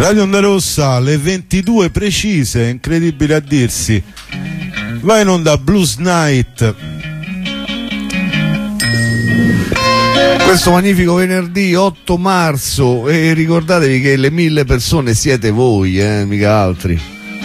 Radio Onda Rossa, alle 22 precise, incredibile a dirsi. Va in onda Blues Night. Questo magnifico venerdì 8 marzo, e ricordatevi che le 1000 persone siete voi, mica altri.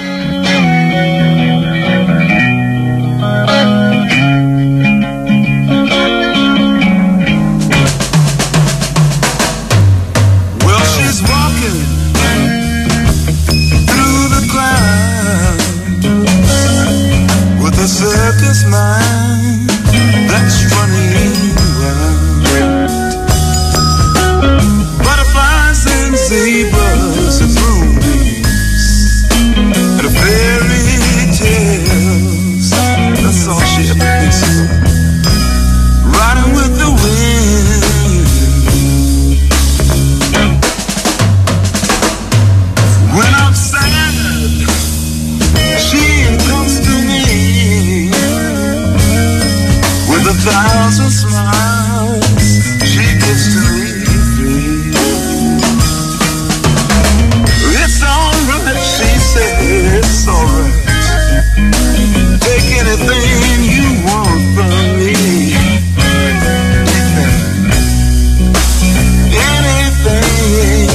Circus mind that's running wild. Butterflies and zebras and moonbeams and fairy tales. That's all she ever thinks of. Riding with the wind. When I'm sad, she comes to me with 1,000 smiles. She gives to me free. It's alright, she said, it's alright. Take anything you want from me. Anything.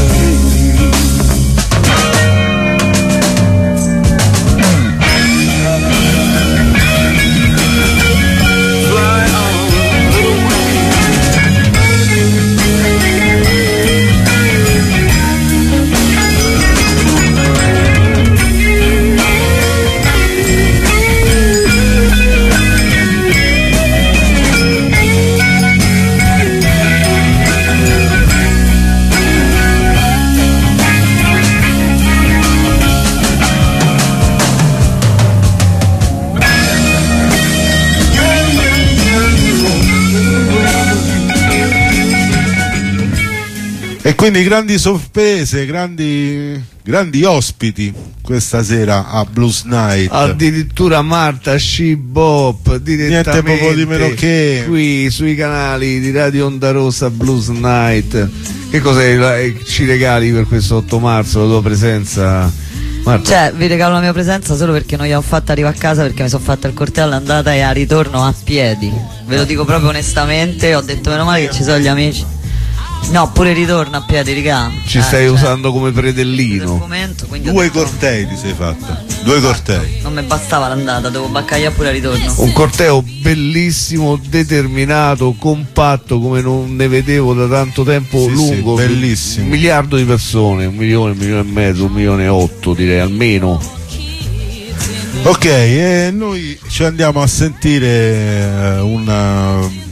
E quindi grandi sorprese, grandi ospiti questa sera a Blues Night. Addirittura Marta Shibop direttamente, niente proprio di meno che qui sui canali di Radio Onda Rossa Blues Night. Che cos'è ci regali per questo 8 marzo, la tua presenza, Marta? Cioè, vi regalo la mia presenza solo perché non gli ho fatta arrivare a casa, perché mi sono fatta il corteo all'andata e al ritorno a piedi. Ve lo dico proprio onestamente, ho detto meno male che ci sono gli amici. No, pure ritorno a piedi, raga. Ci stai usando come predellino. Momento, due cortei ti sei fatta. Due cortei. Non mi bastava l'andata, devo baccagliare pure al ritorno. Un corteo bellissimo, determinato, compatto come non ne vedevo da tanto tempo, sì, lungo. Sì, bellissimo. 1 miliardo di persone, 1 milione, 1,5 milioni, 1,8 milioni direi almeno. Ok, e noi ci andiamo a sentire una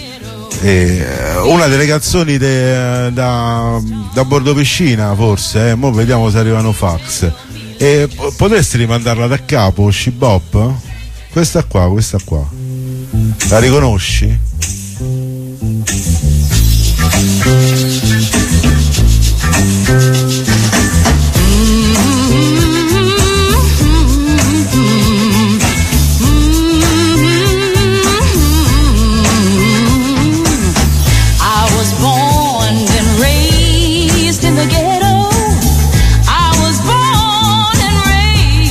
delle canzoni da bordo piscina, forse, mo vediamo se arrivano fax. E potresti rimandarla da capo, Shibop? Questa qua. La riconosci?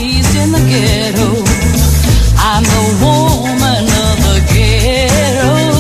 I'm the woman of the ghetto.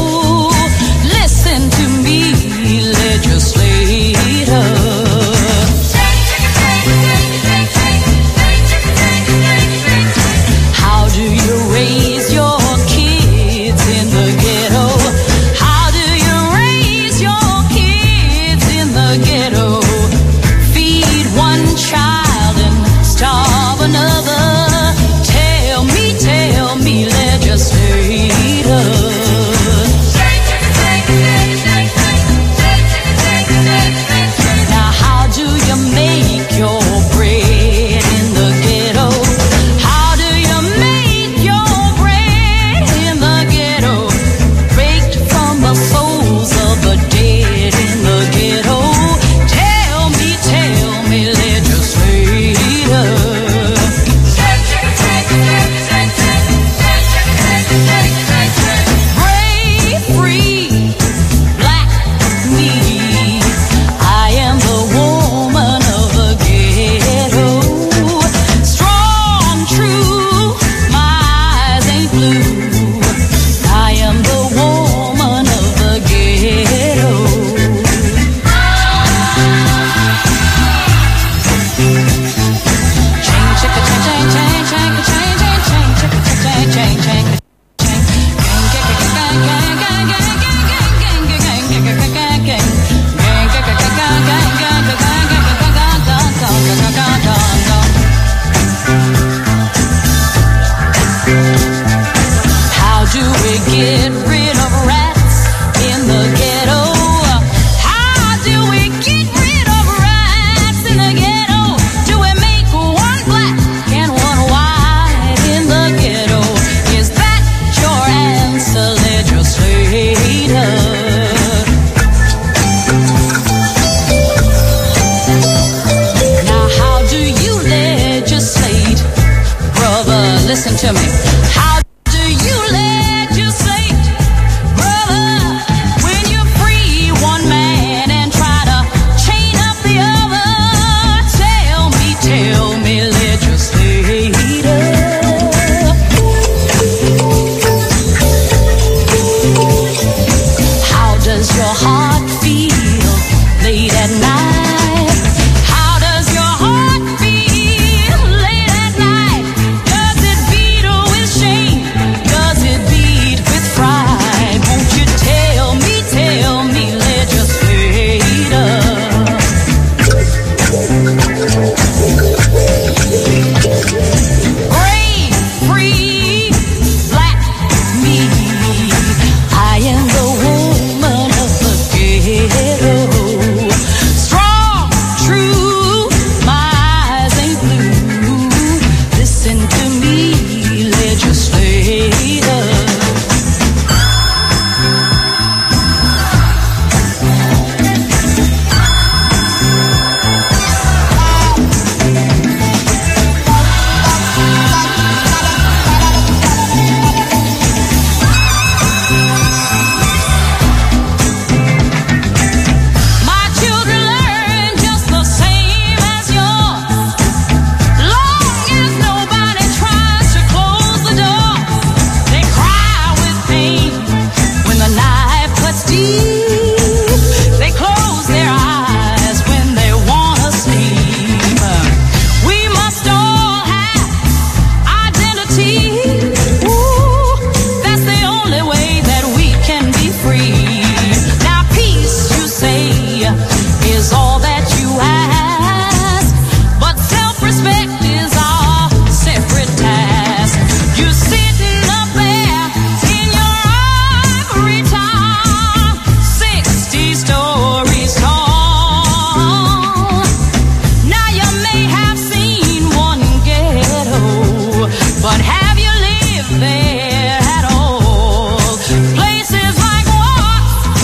sleep. They close their eyes when they wanna sleep. We must all have identity. Ooh, that's the only way that we can be free. Now peace, you say, is all that you ask, but self-respect is our separate task. You sitting up there in your ivory tower, 60 stories tall. Now you may have seen one ghetto, but have you lived there at all? Places like what?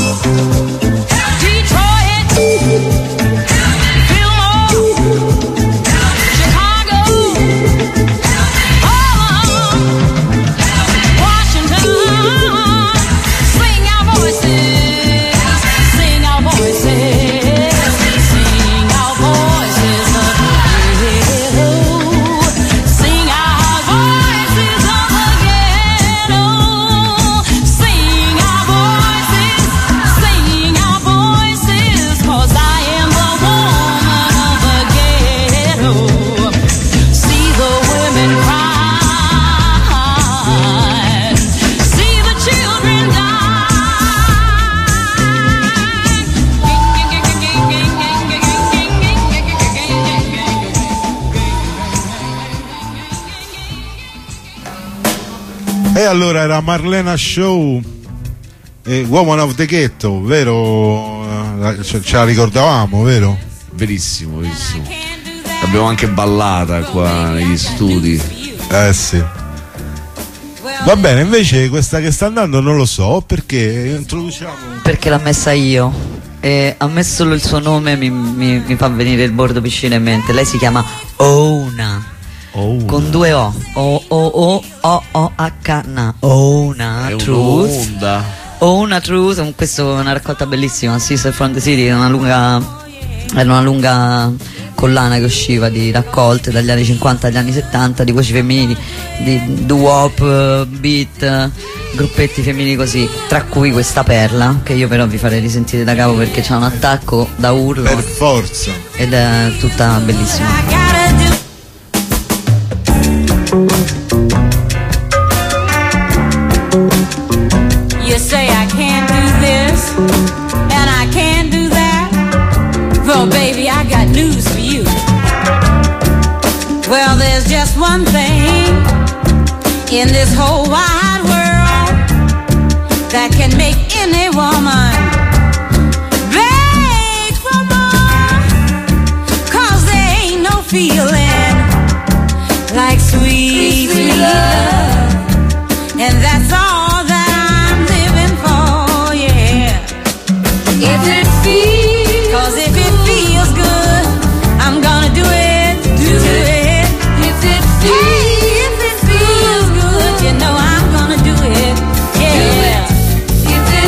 Detroit, Chicago, Washington. Sing our voices, sing our voices, sing our voices of the ghetto. Sing our voices of the ghetto. Sing our voices, 'cause I am the woman of the ghetto. See the women cry, see the children E allora era Marlena Shaw, Woman of the Ghetto, vero? Ce la ricordavamo, vero? Verissimo, verissimo. L'abbiamo anche ballata qua negli studi. Sì. Va bene, invece questa che sta andando non lo so, perché introduciamo... Perché l'ha messa io e a me solo il suo nome mi fa venire il bordo piscina in mente. Lei si chiama Ouna, con 2 O, O-O-O-O-H-N, Ouna È Truth. un'onda. Ouna Truth, questa è una raccolta bellissima, Sister from the City, era una lunga collana che usciva di raccolte dagli anni 50 agli anni 70 di voci femminili, di doo-wop, beat, gruppetti femminili così, tra cui questa perla che io però vi farei risentire da capo perché c'ha un attacco da urlo Per forza. ed è tutta bellissima. You say I can't do this and I can't do that. Well, baby, I got news for you. Well, there's just one thing in this whole wide world that can make any woman beg for more. 'Cause there ain't no feeling like sweet, sweet love. And that's all that I'm living for, yeah. If it feels, 'cause if it feels good, I'm gonna do it, do it. If it feels good, you know I'm gonna do it, yeah. If it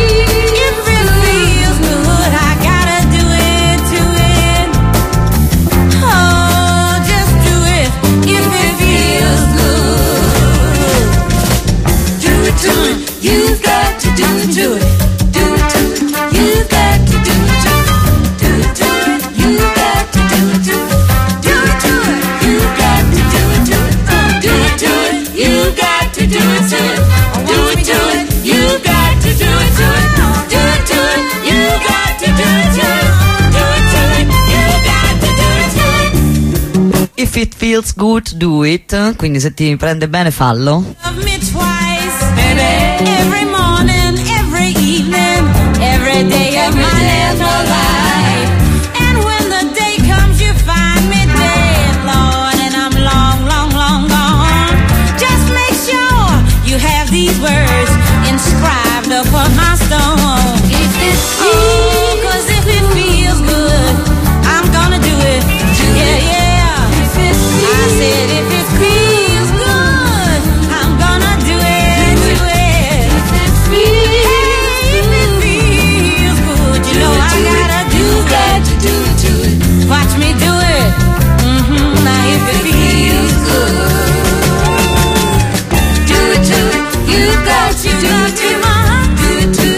feels good, I gotta do it, do it. Oh, just do it if it feels good. Do it, do it. You've got to do it, do it. Do it, do it. You've got to do it, do it. Do it, do it. You've got to do it, do it. Do it, do it. You've got to do it, do it. Do it, do it. You've got to do it, do it. Do it, do it. You've got to do it, do it. Do it, do it. You've got to do it, do it. Do it, do it. You've got to do it, do it. If it feels good, do it. Quindi se ti prende bene fallo. Love me twice, baby. Every morning, every evening, every day of my little life. And when the day comes, you find me dead, Lord, and I'm long, long, long gone. Just make sure you have these words inscribed upon my stone. If it feels, 'cause if it feels good, I'm gonna do it. Yeah, yeah. If it feels, I said if it feels good, I'm gonna do it, do it. If it feels good, you know I gotta do that. Do it. Watch me do it. Now if it feels good, do it, do it. You got to do it, do it.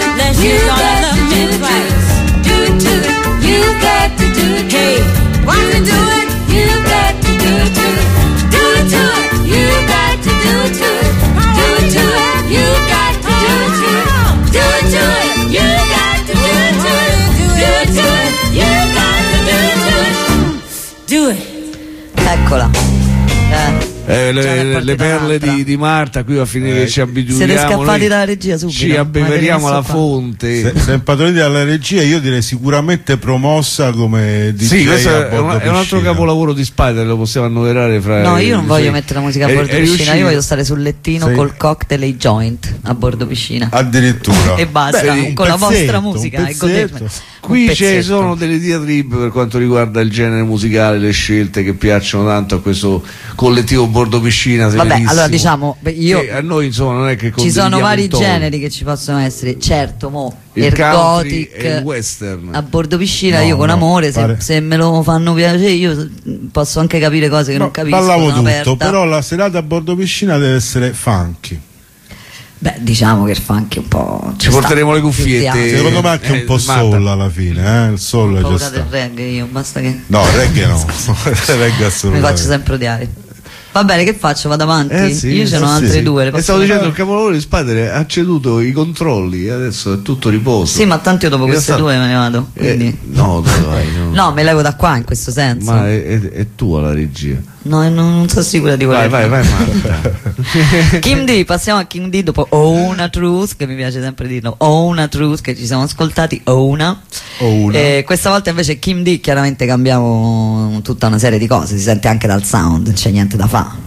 le perle di Marta, qui va a finire che ci abituiamo. Siete scappati noi dalla regia subito. ci abbeveriamo alla fonte. Se impadroniti dalla regia, io direi sicuramente promossa come DJ. Sì, questo a bordo è un altro piscina. capolavoro di Spider, lo possiamo annoverare fra. No, io non voglio mettere la musica a bordo piscina, io voglio stare sul lettino Sì. col cocktail e i joint a bordo piscina. Addirittura. E basta, Beh, con la vostra pezzetto, musica un e godermi. pezzetto. Qui Un ci pezzetto. sono delle diatribe per quanto riguarda il genere musicale, le scelte che piacciono tanto a questo collettivo bordo piscina. Vabbè, serenissimo. allora diciamo, io Che a noi insomma non è che ci sono condividiamo vari il tono. generi che ci possono essere, certo, Il country ergotic e il western. a bordo piscina, No, io con no, amore, pare- se me lo fanno piacere, io posso anche capire cose che non capisco. Ballavo sono tutto, aperta. però la serata a bordo piscina deve essere funky. Beh, diciamo che il funk è un po'. Ci porteremo le cuffiette. Secondo me anche un po' Marta. soul alla fine, il soul Ho c'è paura del sta. reggae io, basta che No, reggae no. Reggae mi assolutamente. faccio sempre odiare. Va bene, che faccio? Vado avanti? Sì, io ce n'ho sì, altre sì. due. Le E posso stavo fare? dicendo, il capolavoro di Spider ha ceduto i controlli, adesso è tutto riposo. Sì, ma tanto io dopo In queste realtà- due me ne vado. Quindi... no, dai, no. No, me levo da qua in questo senso. Ma è tua la regia. No, non sono sicura di Vai, volerlo. vai, Marta. Kim D, passiamo a Kim D dopo Oh Una Truth, che mi piace sempre dirlo. Oh Una Truth, che ci siamo ascoltati. Oh Una. Questa volta invece Kim D, chiaramente cambiamo tutta una serie di cose, si sente anche dal sound, non c'è niente da fare.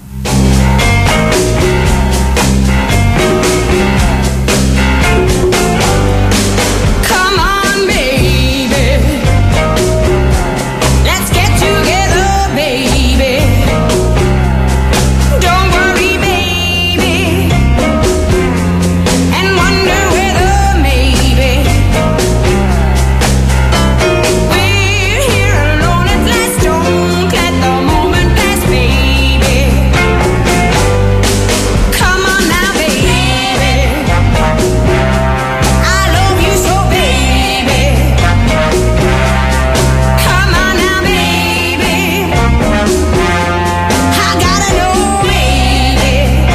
Come on, baby. Let's get together, baby. Don't worry, baby. And wonder whether maybe we're here alone at last. Don't let the moment pass, baby. Come on now, baby. I love you so, baby. Come on now, baby. I gotta know, baby.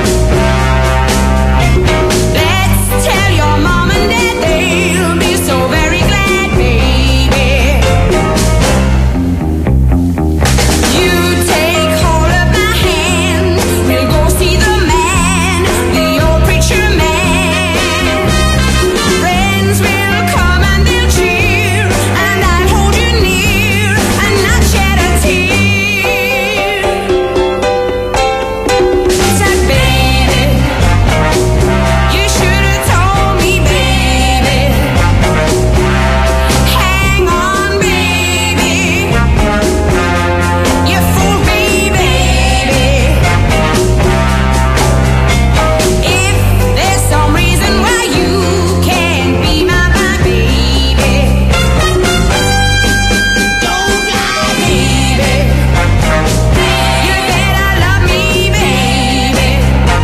Let's tell your mom and dad, they'll be so very glad, baby. You take hold of my hand, we'll go see the man, the old preacher man. Friends will come and they'll cheer, and I'll hold you near and not shed a tear. Said, baby, you should have told me, baby. Hang on, baby. You fooled me, baby. If there's some reason why you can't be my baby, don't lie, baby. You better love me, baby.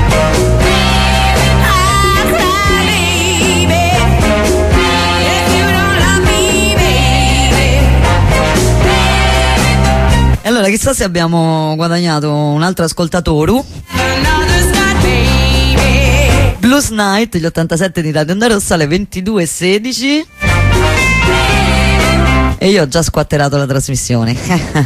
I'll cry, baby. If you don't love me, baby. E allora, chissà se abbiamo guadagnato un altro ascoltatore. Another start, baby. Blues Night, gli 87 di Radio Onda Rossa, alle 22:16. E io ho già squatterato la trasmissione.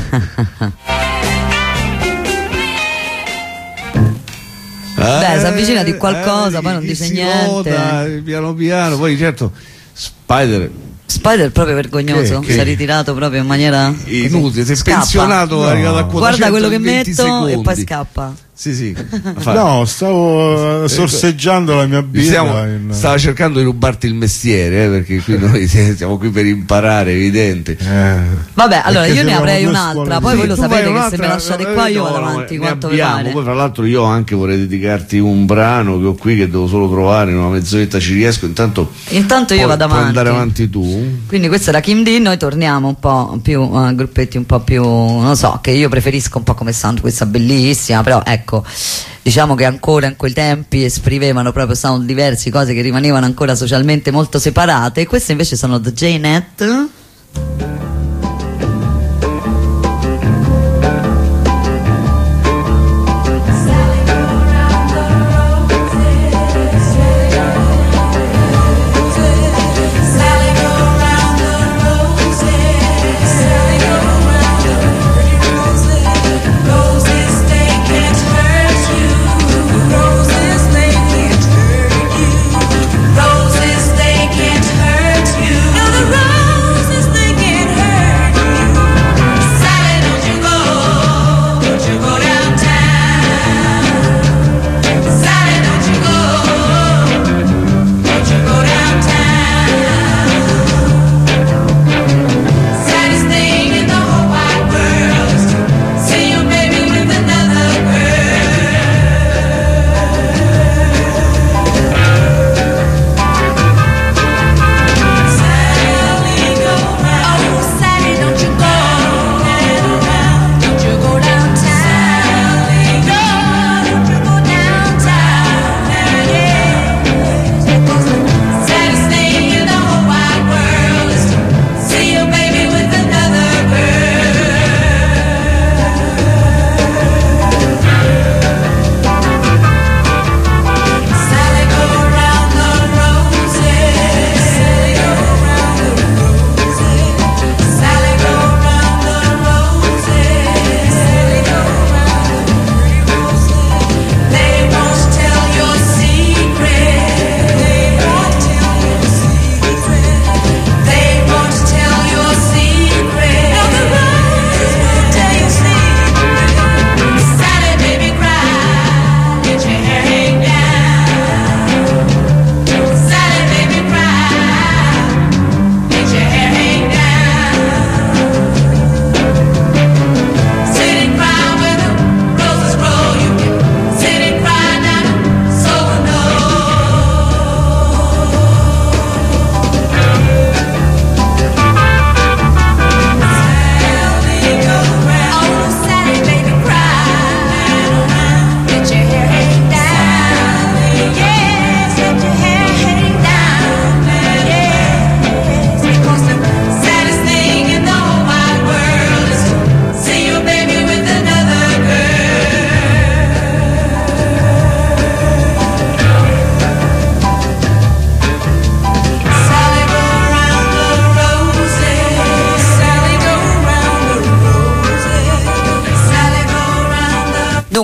Beh, si avvicina di qualcosa, poi non chi dice si niente. vota, piano piano, poi certo Spider Spider è proprio vergognoso, Che? si è ritirato proprio in maniera inutile, si è Scappa. pensionato, è arrivato a quota Guarda 100 quello che in 20 metto secondi. e poi scappa. Sì, sì. No, stavo sorseggiando la mia birra. Stava cercando di rubarti il mestiere, perché qui noi siamo qui per imparare, evidente. Vabbè, allora Perché io ne siamo avrei due un'altra, scuole poi di- voi lo Tu sapete vai che se un'altra, me lasciate qua io vado avanti ne quanto vi abbiamo. pare. Poi fra l'altro io anche vorrei dedicarti un brano che ho qui, che devo solo trovare, in una mezz'oretta ci riesco, intanto Intanto io vado puoi avanti. andare avanti tu. Quindi questa era Kim D, noi torniamo un po' più a gruppetti un po' più, non so, che io preferisco un po' come sound, questa bellissima, però ecco, diciamo che ancora in quei tempi esprimevano proprio sound diversi, cose che rimanevano ancora socialmente molto separate, e queste invece sono The J-Net. Roses, they can't hurt.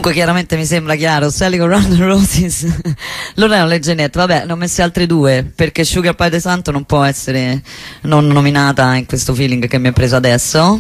Comunque chiaramente mi sembra chiaro, Sally con Run the Roses loro erano le Genette. Vabbè, ne ho messe altre due perché Sugar Pie de Santo non può essere non nominata in questo feeling che mi ha preso adesso.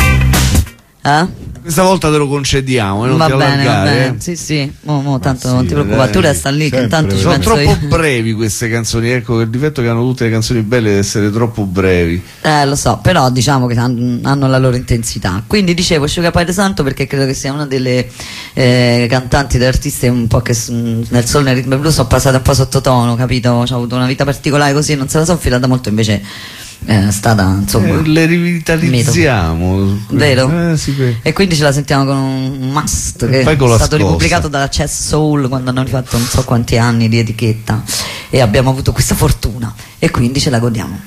Questa volta te lo concediamo, non va ti bene, va allargare. bene. Sì, tanto sì, non ti preoccupare, tu resta lì che sempre intanto ci Sono penso troppo io. brevi queste canzoni, ecco, il difetto che hanno tutte le canzoni belle è essere troppo brevi. Lo so, però diciamo che hanno la loro intensità. Quindi dicevo Sugar Pie de Santo perché credo che sia una delle cantanti ed artiste un po' che nel soul, nel rhythm and blues sono passate un po' sottotono, capito? Ho avuto una vita particolare così, non se la sono filata molto, invece è stata insomma Le rivitalizziamo. vero? Sì, e quindi ce la sentiamo con un must che Fai è con la stato scossa. ripubblicato dalla Chess Soul quando hanno rifatto non so quanti anni di etichetta e abbiamo avuto questa fortuna e quindi ce la godiamo.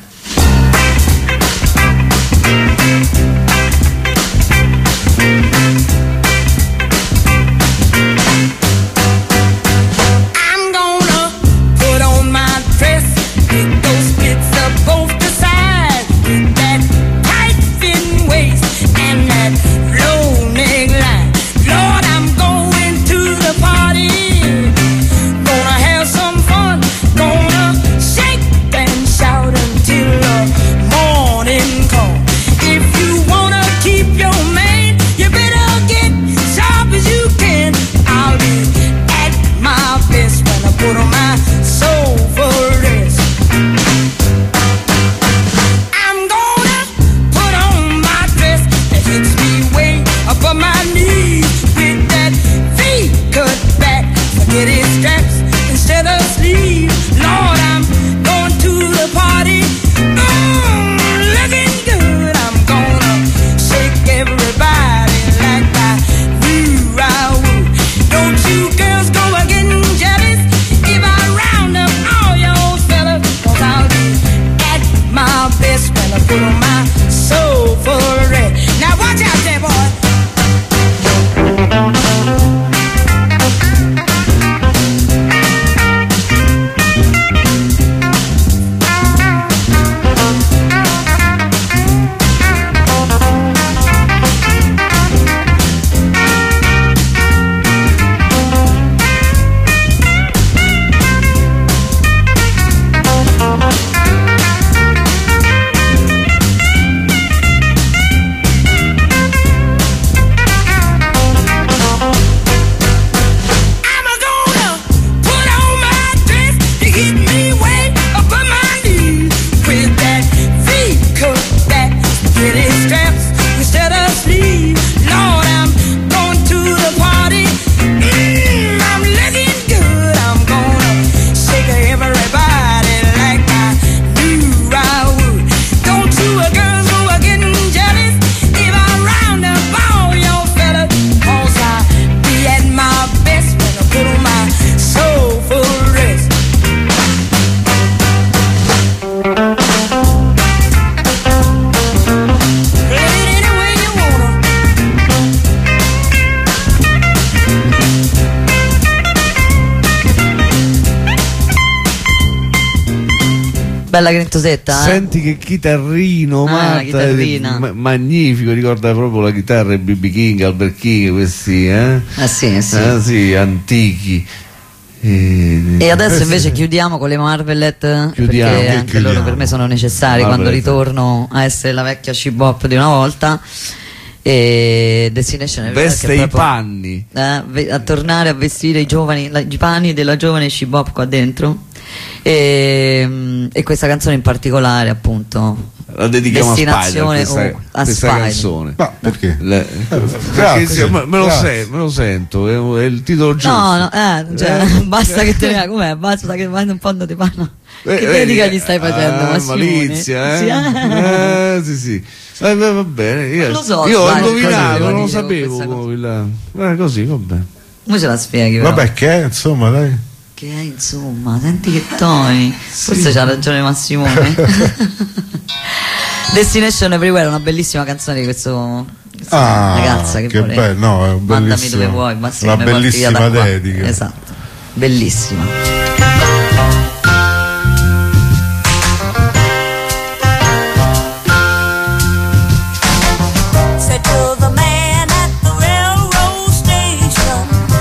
I'm gonna put on my dress with those slits up both the sides, with that tight fitting waist and that low neckline. Lord, I'm going to the party, gonna have some fun, gonna shake and shout until the morning comes. If you wanna keep your man, you better get sharp as you can. I'll be at my best when I put on my soul for rest. I'm gonna put on my dress that hits me way above my knees with that V-cut back, spaghetti straps instead of sleeves. Lord, I'm going to the party, looking good. I'm gonna shake everybody like I knew I would. Don't you girls go a getting jealous if I round up all your fellas, 'cause I'll be at my best when I put on my soul for red. Now watch out there, boy. I'm gonna put on my dress to hit me way above my knees with that V-cut back, spaghetti straps instead of sleeves. Lord, I'm going to the party, I'm looking good. I'm gonna shake everybody like I knew I would. Don't you girls go a getting jealous if I round up all your fellas, 'cause I be at my best when I put on my soul for rest. Play it any way you wanna. Bella grintosetta, Senti che chitarrino, la Marta, chitarrina. magnifico, ricorda proprio la chitarra di B.B. King, Albert King, questi sì. sì, antichi. E adesso invece chiudiamo con le Marvelet, Chiudiamo, perché che anche chiudiamo? loro per me sono necessari quando Marvelet. ritorno a essere la vecchia She-Bop di una volta. E Destination Everywhere, Veste che i proprio, panni. a tornare a vestire i giovani, i panni della giovane She-Bop qua dentro. E questa canzone in particolare, appunto, La dedichiamo a Spider, Destinazione questa Spider. canzone. Ma perché? Perché grazie, sì, me grazie. lo sento, è il titolo giusto. No, basta che te ne com'è, basta che vai un fondo di panno. Che dedica gli stai facendo, Massimone? Malizia, Sì, sì. Va bene, io, Non lo so, io ho Spider, indovinato, cosa non lo dicevo sapevo. questa Così, vabbè. Come ce la spieghi però? Vabbè, che è, insomma, dai. Che è, insomma, senti che toni. Forse c'ha ragione Massimone. Destination Everywhere è una bellissima canzone di questa ragazza che vuole. bello, no, è un Mandami bellissimo. dove vuoi, Massimo, Una mi porti via da bellissima qua. dedica. Esatto, bellissima. Said to the man at the railroad station,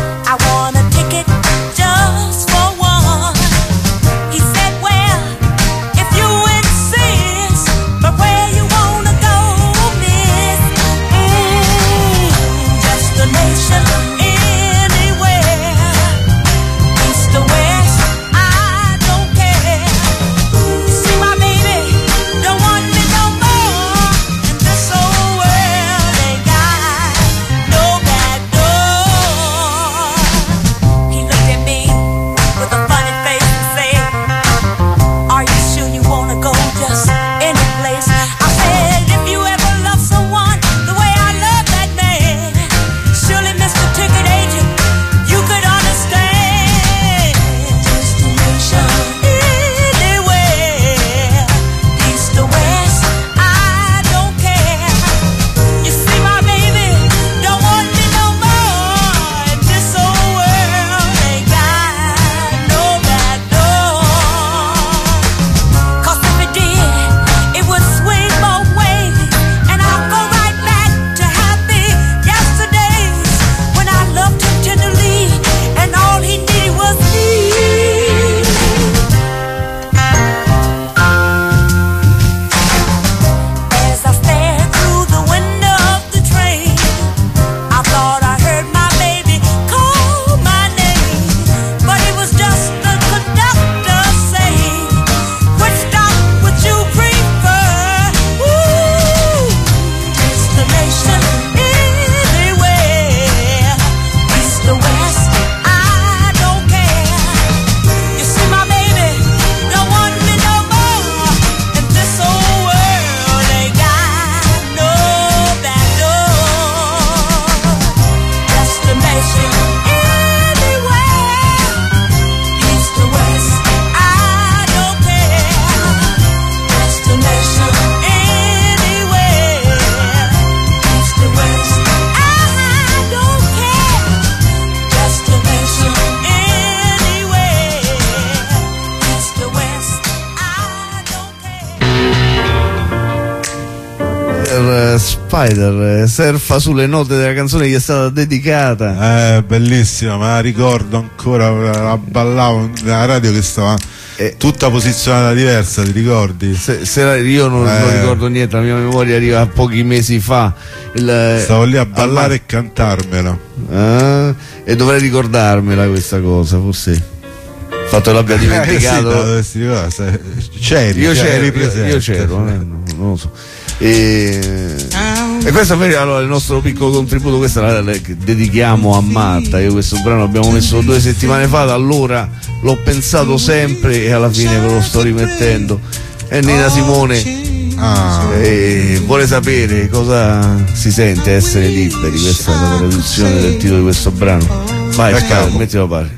Spider, surfa sulle note della canzone che gli è stata dedicata. Bellissima, ma la ricordo ancora, la ballavo nella radio che stava tutta posizionata diversa, ti ricordi? Io non ricordo niente, la mia memoria arriva a pochi mesi fa. Stavo lì a ballare e cantarmela. E dovrei ricordarmela questa cosa, forse. Il fatto che l'abbia dimenticato. Io c'ero, non lo so. E questo allora il nostro piccolo contributo, questa che dedichiamo a Marta. Io questo brano l'abbiamo messo 2 settimane fa, da allora l'ho pensato sempre e alla fine ve lo sto rimettendo. E Nina Simone vuole sapere cosa si sente essere liberi. Questa è la traduzione del titolo di questo brano. Vai, mettilo a pari.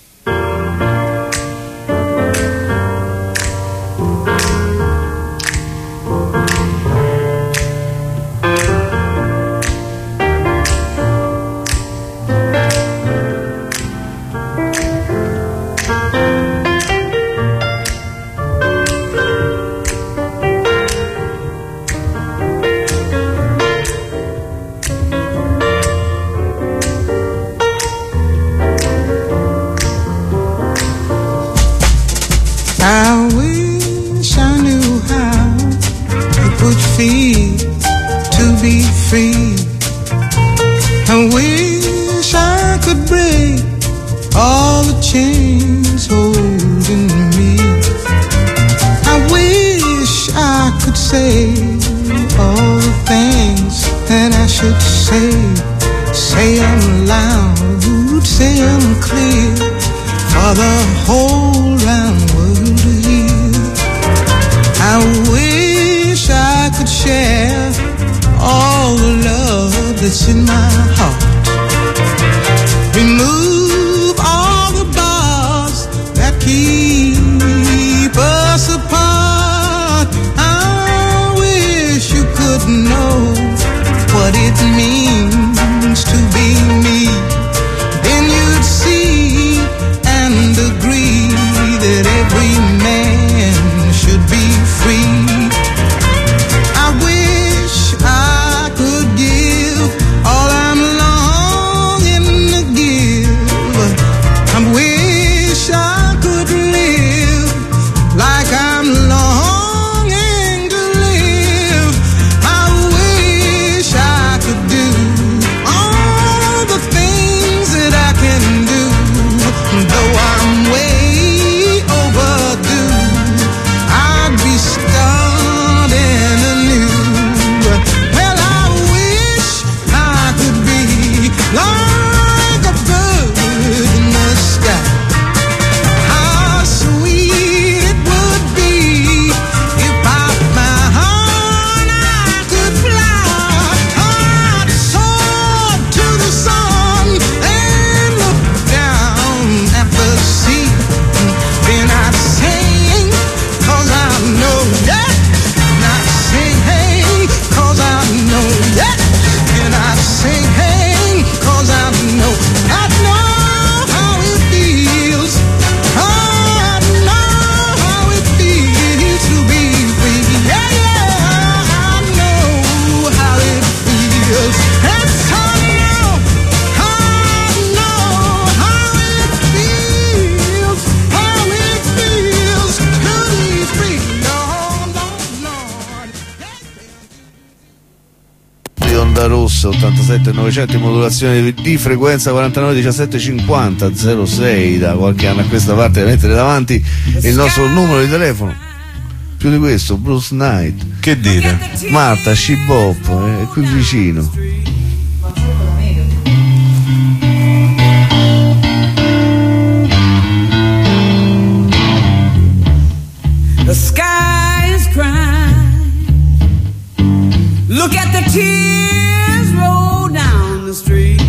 Rossa 87 900 in modulazione di frequenza 49 17 50 06 da qualche anno a questa parte, da mettere davanti il nostro numero di telefono. Più di questo, Bruce Knight, che dire, Marta Shibop è qui vicino. The sky is crying. Look at the tears roll down the street.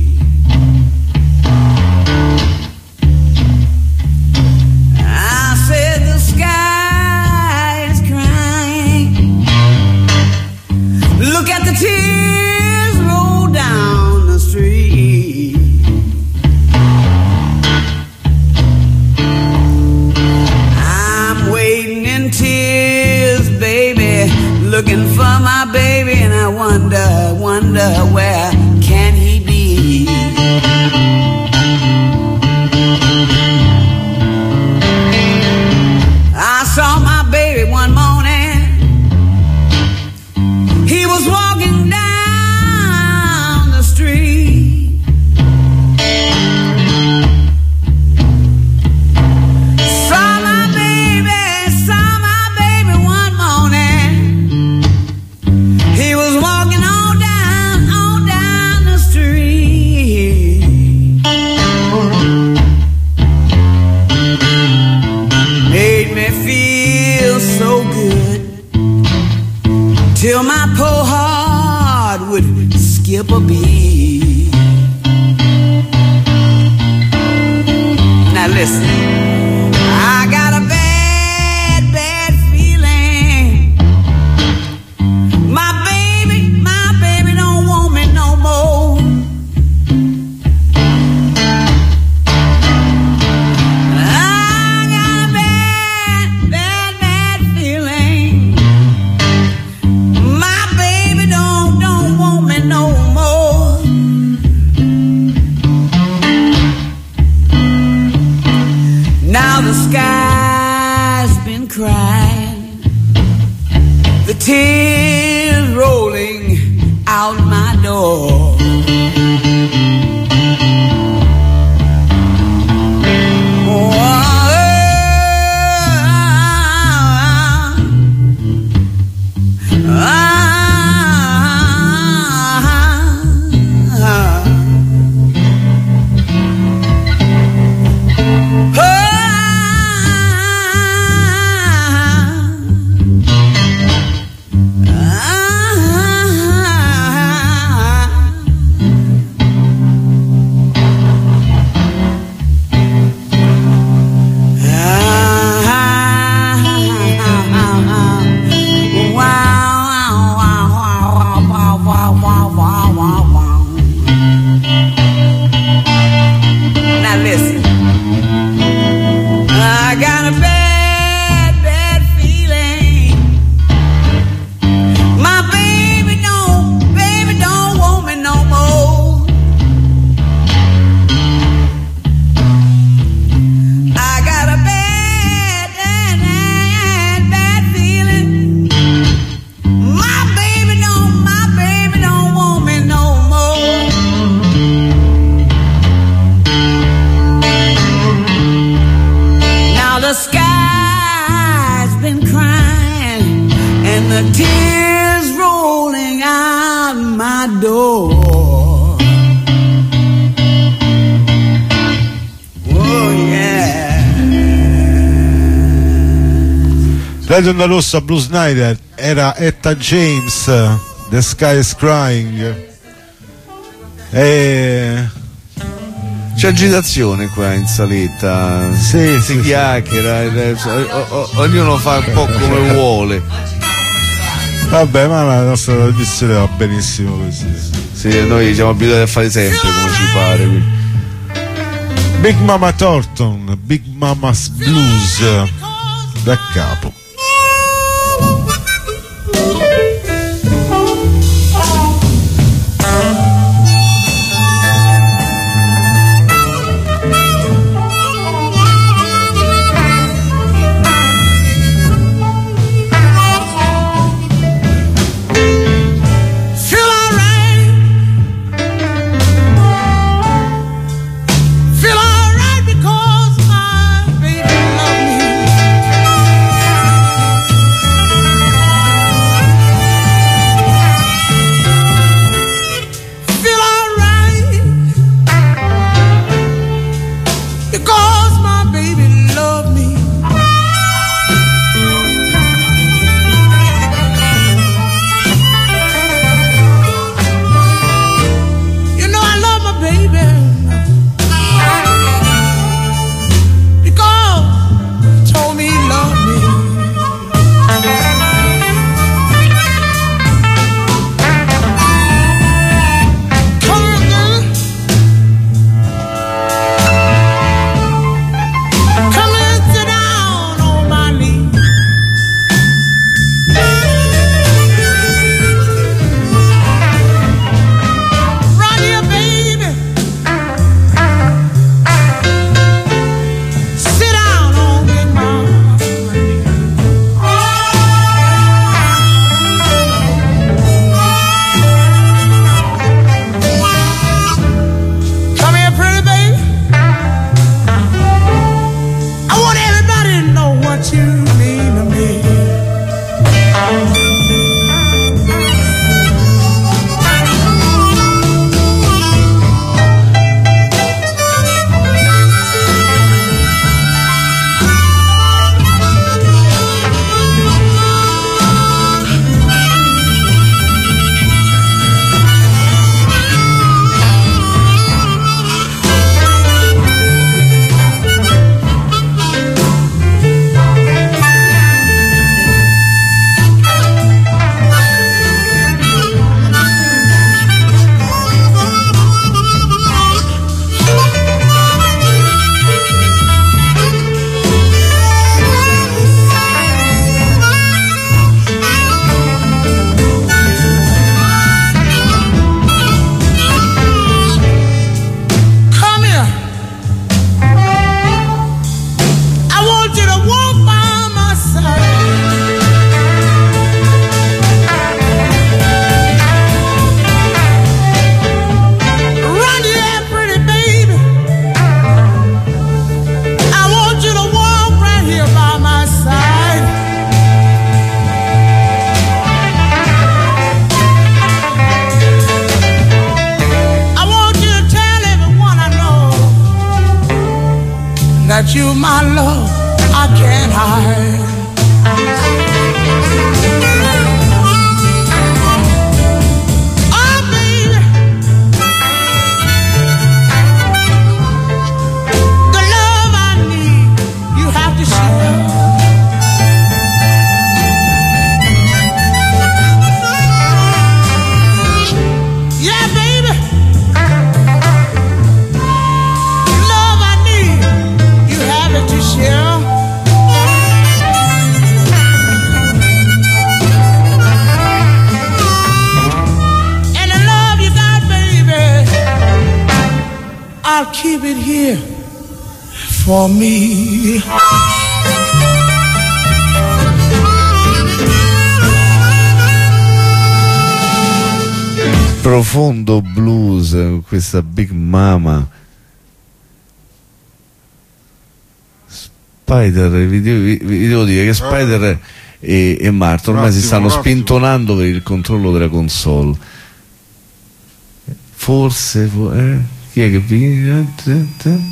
I said the sky is crying. Look at the tears roll down the street. I'm waiting in tears, baby, looking for my baby, and I wonder wonder where can he be. I saw my baby one morning. He was walking down the street. Saw my baby one morning. He was walking on down the street. Made me feel so good till my poor heart would skip a beat. Now listen, I got a bad feeling. My baby don't want me no more. I got a bad feeling. My baby don't want me no more. Now the sky's been crying, the tears rolling out my door. Now listen, I got a bad feeling. My baby don't want me no more. I got a bad feeling. My baby don't want me no more. Now the sky's been crying and the tears rolling out my door. Oh yeah. Radio Onda Rossa, Blue Snyder, era Etta James, The Sky is Crying. E C'è agitazione qua in saletta, Sì, si sì, chiacchiera, ognuno fa un po' come vuole. vabbè, ma la nostra trasmissione va benissimo così. Sì, noi siamo abituati a fare sempre come ci pare. Quindi. Big Mama Thornton, Big Mama's Blues, da capo. Feel alright. Feel alright because my baby loves me. that you, my love, I can't hide. Oh, baby, the love I need, you have to share. Yeah, baby, love I need, you have it to share. And the love you got, baby, I'll keep it here for me. Profondo blues, questa Big Mama. Spider, vi devo dire che Spider e Marta ormai si stanno spintonando per il controllo della console. Forse chi è che vi...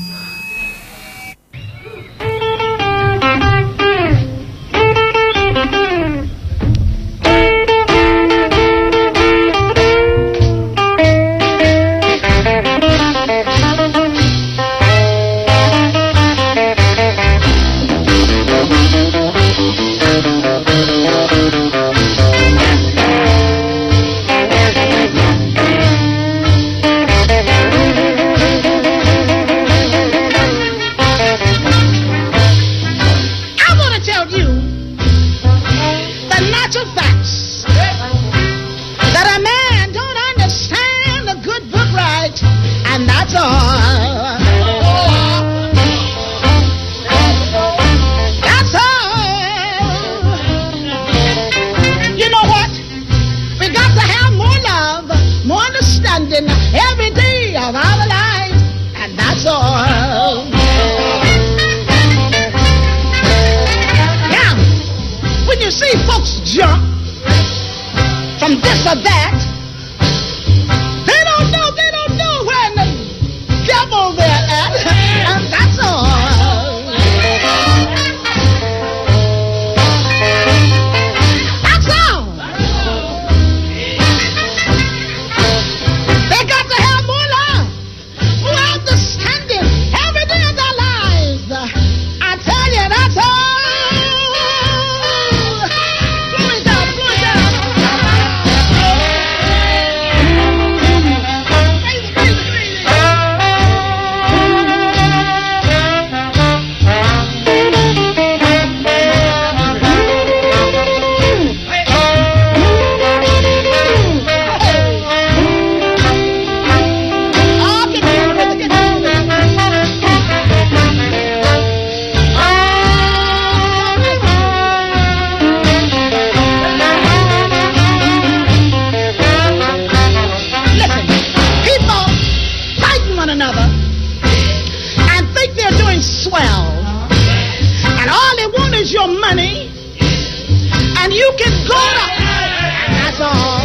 you can go to heaven. That's all.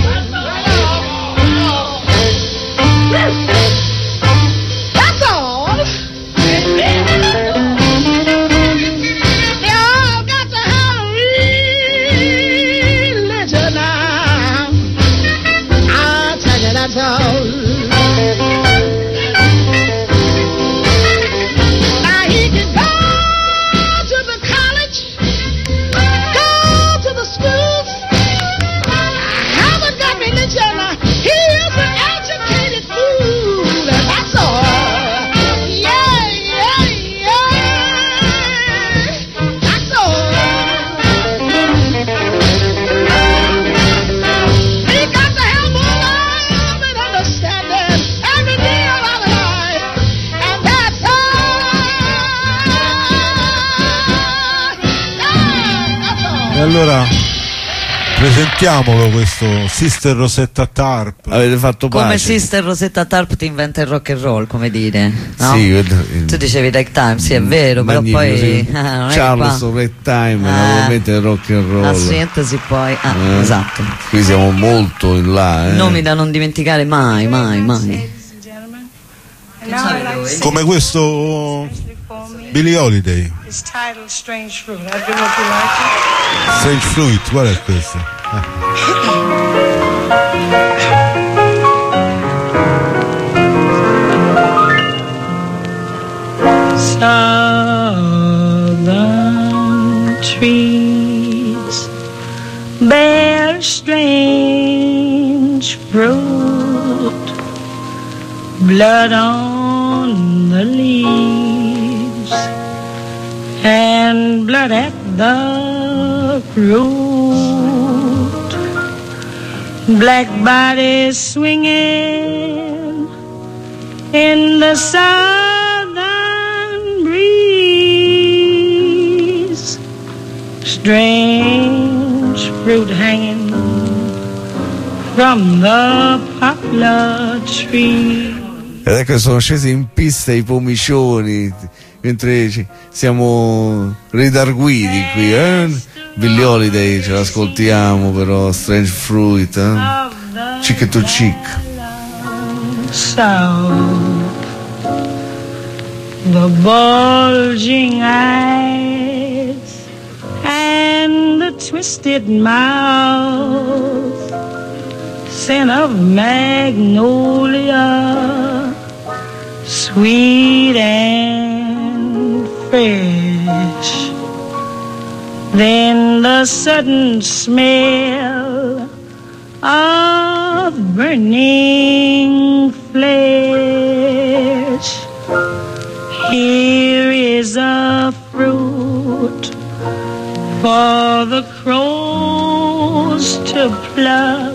That's all. They all got to have religion now. I'll tell you, that's all. Now he can go to the college, go to the schools, haven't got religion. He is an educated fool. That's all. Yeah, yeah, yeah. That's all. He got to have love and understanding every day of our life. And that's all. That's all. E allora presentiamolo questo Sister Rosetta Tarp. Avete fatto pace? Come Sister Rosetta Tarp ti inventa il rock and roll, come dire, no? Sì, Tu dicevi Ragtime, sì è vero, però poi sì. non è Charles Ragtime, naturalmente il rock and roll. la sintesi poi, esatto. Qui siamo molto in là. Nomi da non dimenticare mai, mai, mai. Come questo Billie Holiday. It's titled Strange Fruit. I don't know if you like it. Strange Fruit, qual è questo? Southern trees bear strange fruit, blood on the leaves and blood at the root, black bodies swinging in the southern breeze, strange fruit hanging from the poplar tree. Ed ecco, sono scesi in pista i pomicioni mentre siamo redarguiti qui, Billie Holiday ce l'ascoltiamo, però Strange Fruit, Chick to Chick. South, the bulging eyes and the twisted mouth, scent of magnolia, sweet and fresh. Then the sudden smell of burning flesh. Here is a fruit for the crows to pluck,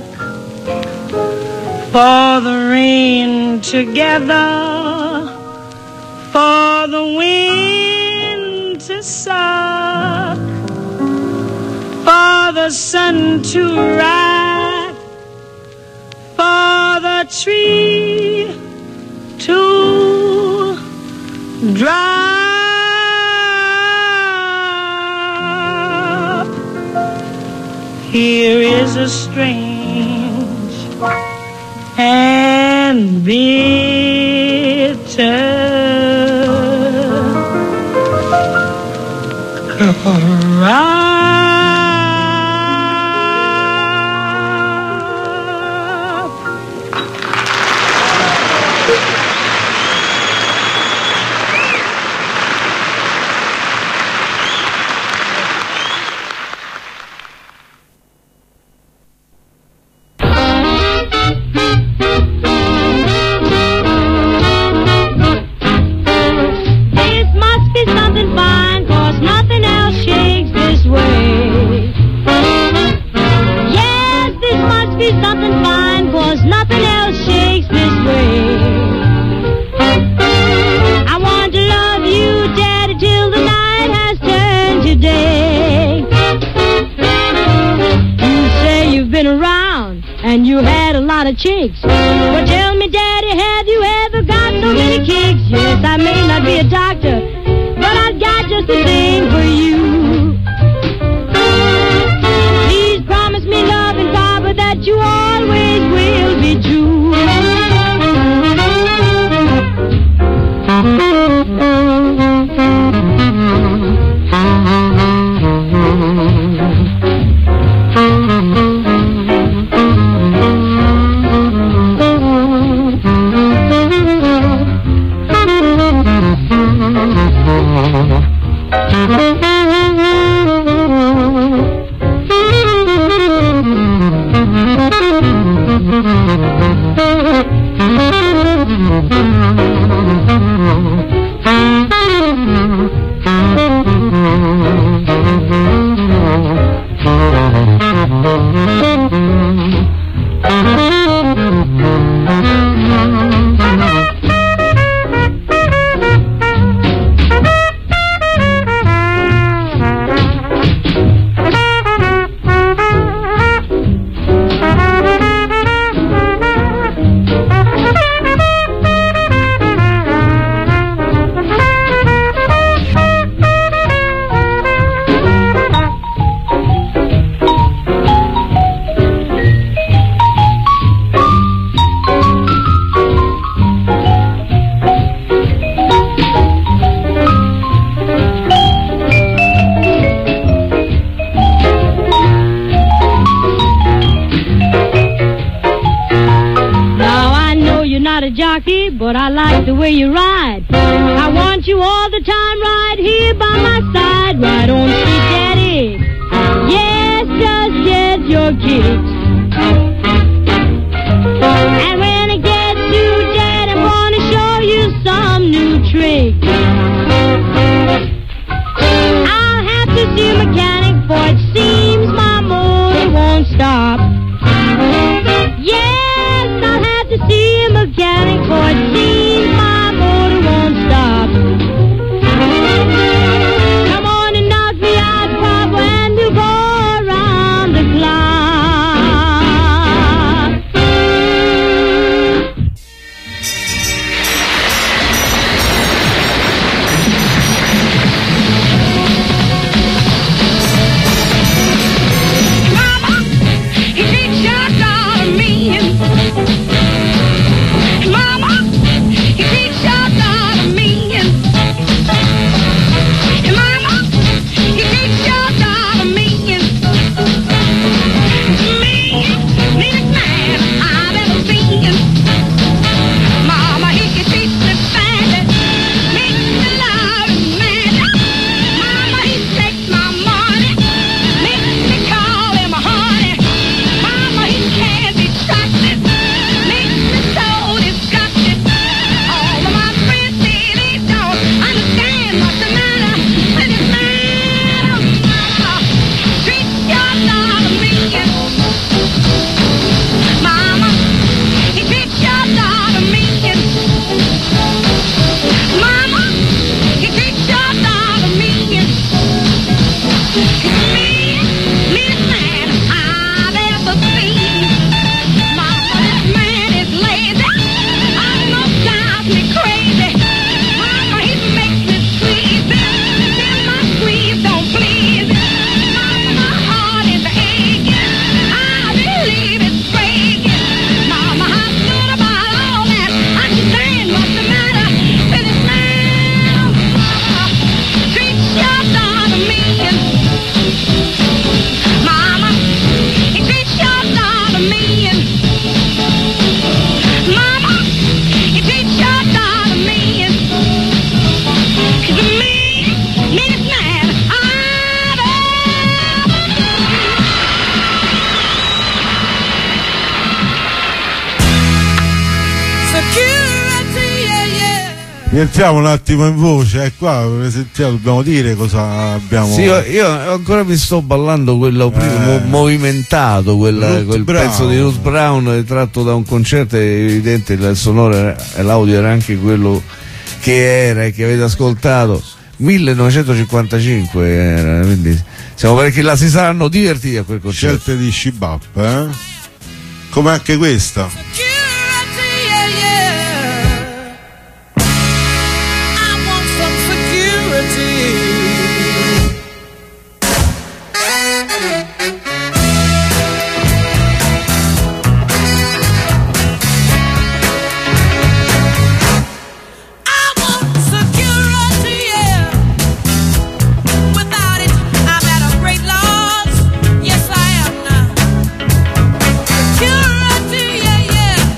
for the rain to gather, for the wind to suck, for the sun to ripe, for the tree to drop. Here is a strange and bitter crop. Chicks. Well, tell me, Daddy, have you ever got so many kicks? Yes, I may not be a doctor, but I've got just the thing for you. Please But I like the way you ride. I want you all the time right here by my side. Right on, sweet daddy. Yes, just get your kicks. And when it gets too dead, I'm gonna show you some new tricks. I'll have to see a mechanic, for it seems my motor won't stop. Yes, I'll have to see a mechanic, for it seems my motor won't stop. Come on and knock me out, Papa, and we'll go around the clock. Mama, he takes shots out of me. Mama, he takes shots out of me. Mama, he takes shots out of me. Meanest man I've ever seen. Mama, he can teach me badly, makes me loud and mad. Mama, he takes my money, makes me call him honey. Mama, he can't be trusted, makes me so disgusted. All of my friends say they don't understand what's the matter with this man. Mama, treat your dog a million. Mama, he treats your dog a million. Mama, he treats your dog a million. Meanest man I've ever seen. Mama, this man is lazy, almost drives me crazy. Mama, he makes me squeeze, then my squeeze don't please. Mama, my heart is aching, I believe it's breaking. Mama, how good about all that? Understand what's the matter with this man? Mama, treat your dog a million. Mama, he treats your dog a million. Mama, he treats your dog a million. He's the meanest man I've ever Security, yeah, yeah. Rientriamo un attimo in voce, qua dobbiamo dire cosa abbiamo. Sì, io ancora mi sto ballando quello prima, movimentato, quel pezzo di Ruth Brown tratto da un concerto. È evidente il sonoro e l'audio era anche quello che era e che avete ascoltato. 1955 era, quindi siamo parecchi là, si saranno divertiti a quel concerto. Scelte di Shibap, come anche questa. Security, yeah, yeah. I want some security. I want security, yeah. Without it, I'm at a great loss. Yes, I am now. Security, yeah, yeah.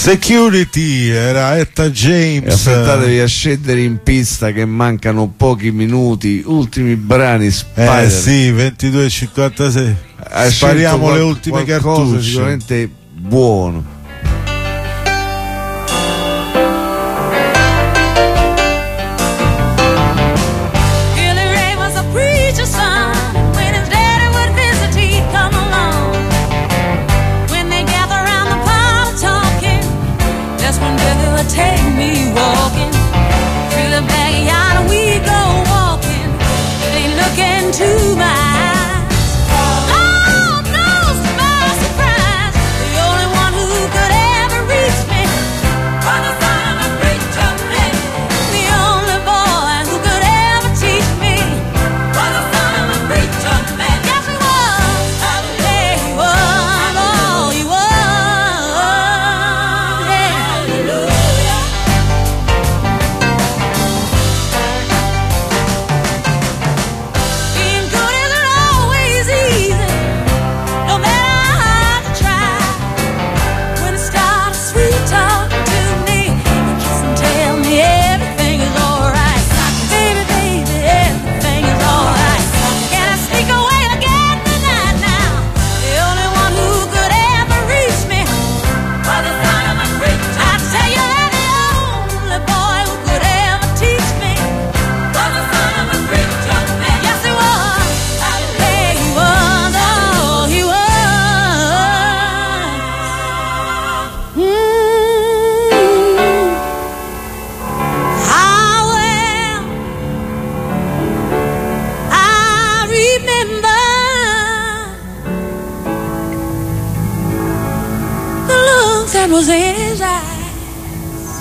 Security, era Etta James. E affrettatevi a scendere in pista che mancano pochi minuti, ultimi brani. Spider. Sì, 22:56. Spariamo le ultime cartucce. Sicuramente buono. To my eyes, Lord knows to my surprise, the only one who could ever reach me was the son of a preacher man. The only boy who could ever teach me was the son of a preacher man. Yes, he was. Yeah, he was. Oh, he was. Hallelujah. Was in his eyes,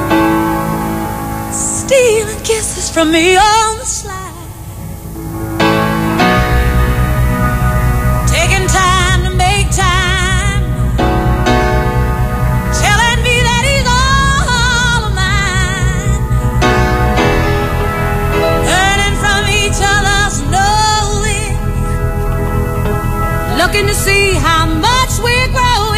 stealing kisses from me on the slide, taking time to make time, telling me that he's all of mine, learning from each other slowly, looking to see how much we're growing.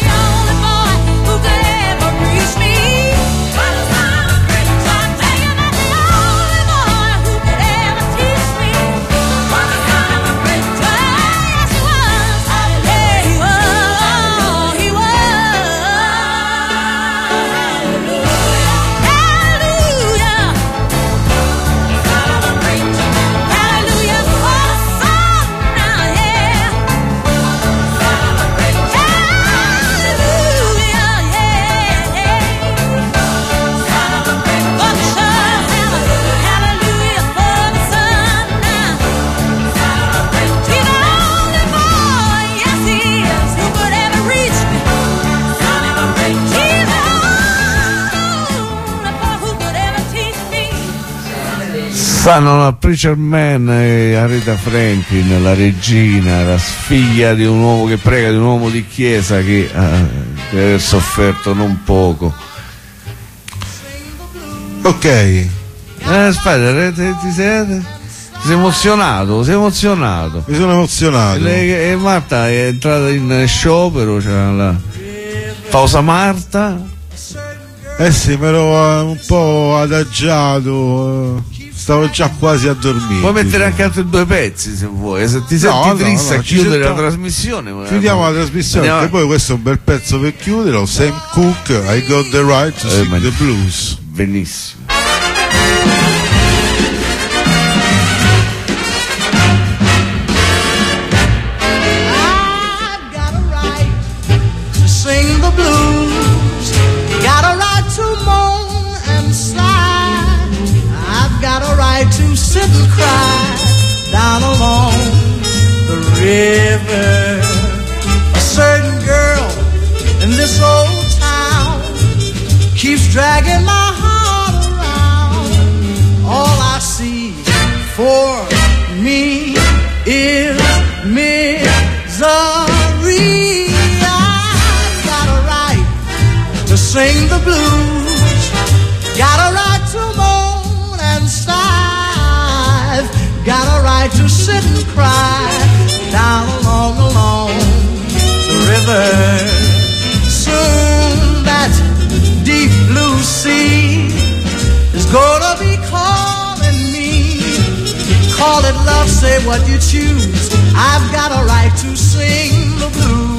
Stanno a Preacher Man e Aretha Franklin, la regina, la figlia di un uomo che prega, di un uomo di chiesa che deve aver sofferto non poco. Ok. Aspetta, ti sei emozionato? Sei emozionato? Mi sono emozionato. E Marta è entrata in sciopero, c'era la pausa Marta. Eh sì, mi ero un po' adagiato. Stavo già quasi a dormire. Puoi mettere anche altri due pezzi se vuoi. Se ti senti triste a chiudere la trasmissione. Chiudiamo la trasmissione. E poi questo è un bel pezzo per chiudere. Sam Cooke, I Got the Right to Sing the Blues. Benissimo. I've got a right to sing the blues. Got a right to moan and sigh. I've got a right to sit and cry down along the river. A certain girl in this old town keeps dragging my heart around. All I see for me is misery. I've got a right to sing the blues. Got a right to moan and sigh. I've got a right to sit and cry down along the river. Soon that Call it love, say what you choose. I've got a right to sing the blues.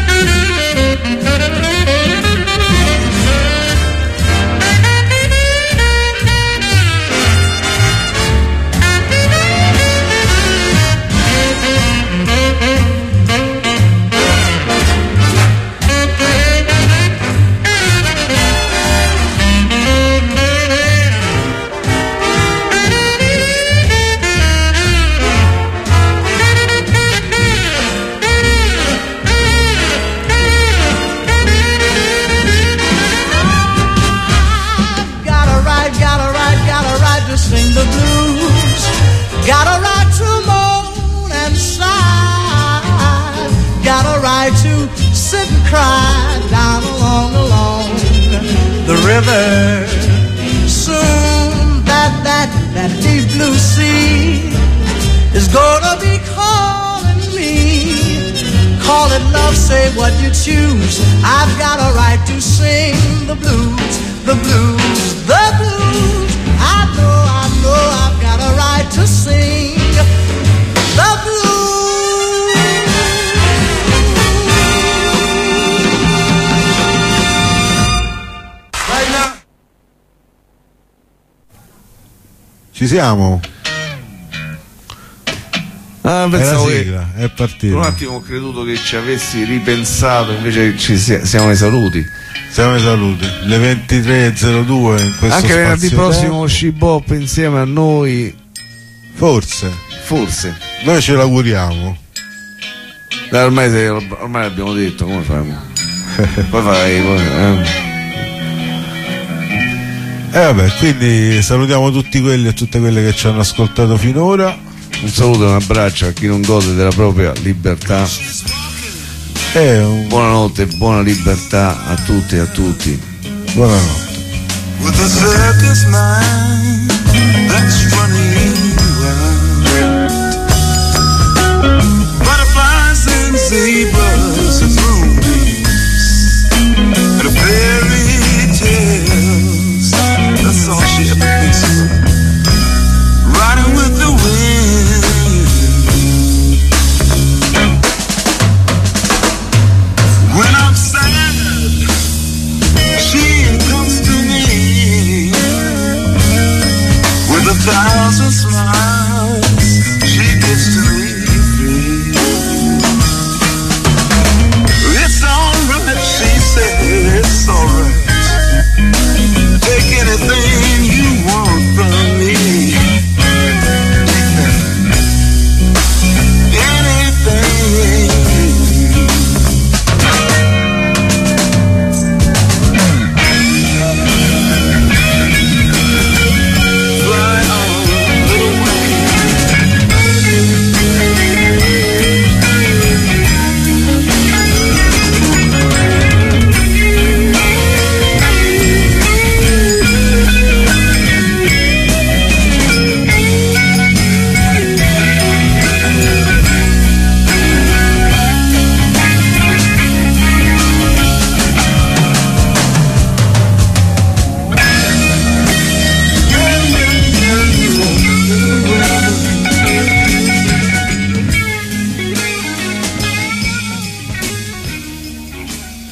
Sing the blues, got a right to moan and sigh, got a right to sit and cry down along the river. Soon that deep blue sea is gonna be calling me. Call it love, say what you choose. I've got a right to sing the blues, the blues, the blues. I know I've got a right to sing the blues. Right now. Ci siamo. Pensavo che è partito. un attimo ho creduto che ci avessi ripensato, invece siamo ai saluti. Siamo ai saluti, le 23.02 in questo anche venerdì spazio prossimo Shibop insieme a noi, forse noi ce l'auguriamo. Ormai l'abbiamo detto, come fai? Poi vabbè, quindi salutiamo tutti quelli e tutte quelle che ci hanno ascoltato finora. Un saluto e un abbraccio a chi non gode della propria libertà. Buonanotte e buona libertà a tutte e a tutti. Buonanotte. With a circus mind that's running